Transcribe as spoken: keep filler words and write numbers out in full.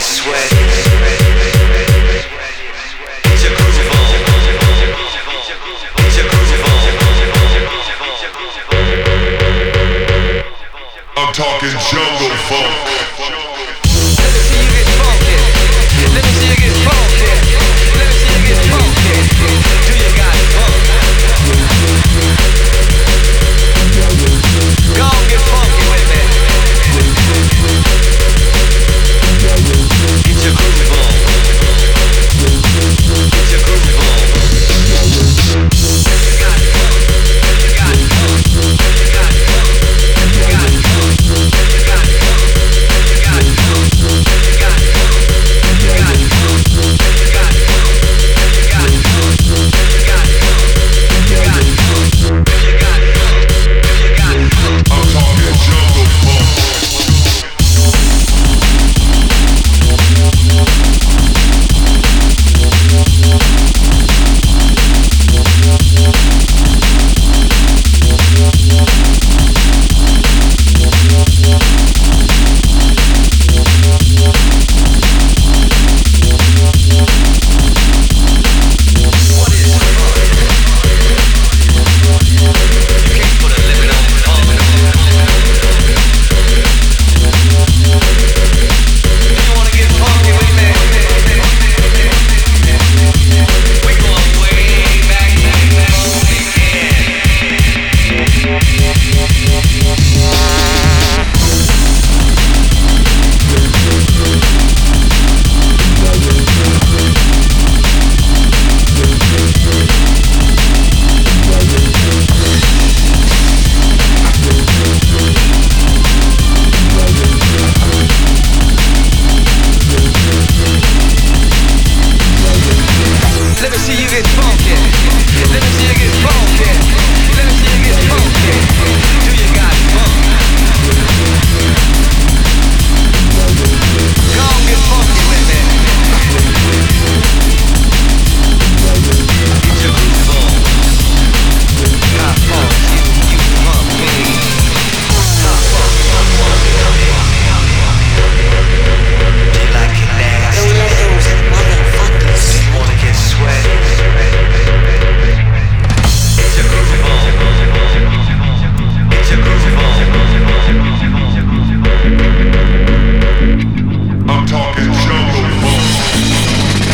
sweat. Get your groove on. Get your groove on. I'm talking jungle funk. Let me see you get funky. Let me see you get funky. Let me see you get funky. Do you